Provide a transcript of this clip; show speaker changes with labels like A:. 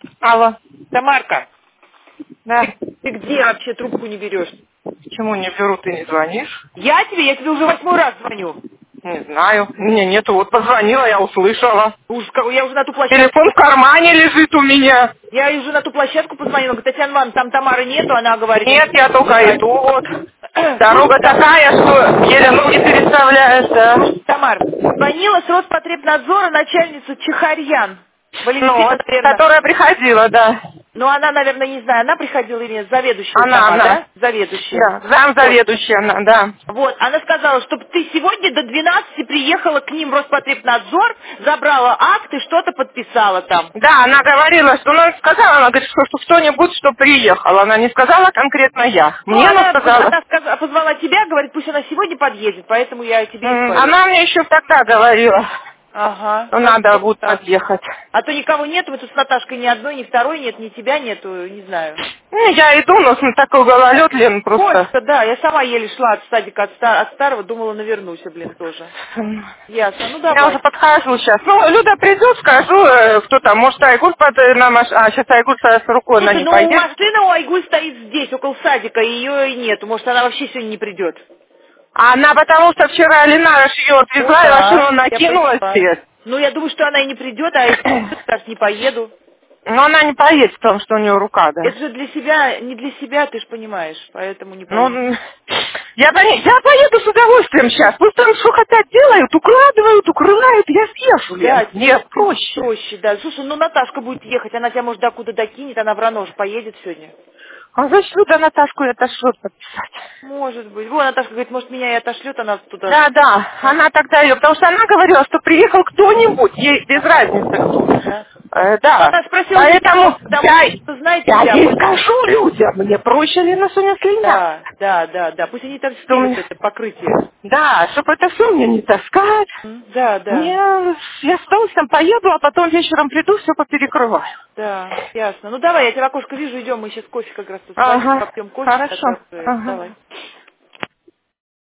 A: Алло.
B: Тамарка,
A: Да.
B: ты где вообще трубку не берешь?
A: Почему не беру, ты не звонишь?
B: Я тебе уже 8-й раз звоню.
A: Не знаю. Меня нету. Вот позвонила, я услышала.
B: Ужас какой, я уже на ту площадку...
A: Телефон в кармане лежит у меня.
B: Я уже на ту площадку позвонила, говорит, Татьяна Ивановна, там Тамары нету, она говорит...
A: Нет, я только иду вот. Дорога такая, что еле ноги переставляешь, да.
B: Тамар, звонила с Роспотребнадзора начальница Чехарьян.
A: Ну,
B: Валентина,
A: вот,
B: наверное.
A: которая приходила, да.
B: Ну, она, наверное, не знаю, она приходила или нет, заведующая
A: Она,
B: сама,
A: она.
B: да? Заведующая.
A: Да, замзаведующая она, да.
B: Вот, она сказала, чтобы ты сегодня до 12 приехала к ним в Роспотребнадзор, забрала акт и что-то подписала там.
A: Да, она говорила, что она сказала, она говорит, что кто-нибудь, что приехал. Она не сказала конкретно я.
B: Ну,
A: Мне она сказала.
B: позвала тебя, говорит, пусть она сегодня подъедет, поэтому я тебе и говорю.
A: Она мне еще тогда говорила,
B: Ага.
A: что надо будет подъехать.
B: А то никого нет, мы тут с Наташкой ни одной, ни второй нет, ни тебя нету, не знаю.
A: Ну, я иду, но такой гололед, Лен, просто.
B: Хочется, да, я сама еле шла от садика, от старого, думала, навернусь, блин, тоже. Ясно, ну
A: Я
B: давай.
A: уже подхожу сейчас. Ну, Люда придет, скажу, кто там, может, Айгуль на машине. А, сейчас Айгуль с рукой на
B: Слушай,
A: не
B: ну
A: поедет.
B: машина у Айгуль стоит здесь, около садика, и ее и нету, может, она вообще сегодня не придет.
A: А она потому что вчера Лена ее отвезла,
B: Ну
A: и
B: да,
A: машину
B: я
A: накинула
B: поняла.
A: здесь.
B: Ну, я думаю, что она и не придет, а если скажет, не поеду.
A: Но она не поедет, потому что у нее рука, да.
B: Это же для себя, не для себя, ты же понимаешь, поэтому не
A: Ну,
B: поеду.
A: я поеду с удовольствием сейчас. Пусть там что хотят делают, укладывают, укрывают, я съезжу, Лен.
B: Да,
A: Мне проще.
B: проще, да. Слушай, ну Наташка будет ехать, она тебя, может, докуда докинет, она в Ранож поедет сегодня.
A: А значит, Люда Наташку и отошлет подписать.
B: Может быть. Вон, Наташка говорит, может, меня и отошлет, она туда...
A: Да, да, она тогда ее, потому что она говорила, что приехал кто-нибудь, ей без разницы кто.
B: Да.
A: Да,
B: Она спросила
A: поэтому
B: тебя, потому, знаете,
A: я
B: я...
A: ей скажу людям, мне проще ли на Соня слиняться.
B: Да. Пусть они там
A: Что
B: снимут
A: мне...
B: это покрытие.
A: Да, чтобы это все мне не таскать.
B: Да.
A: Я с удовольствием поеду, а потом вечером приду, все поперекрываю.
B: Да, ясно. Ну давай, я тебя в окошко вижу, идем, мы сейчас кофе как раз тут
A: Ага,
B: попьем кофе.
A: хорошо.
B: Как раз,
A: Ага.
B: давай.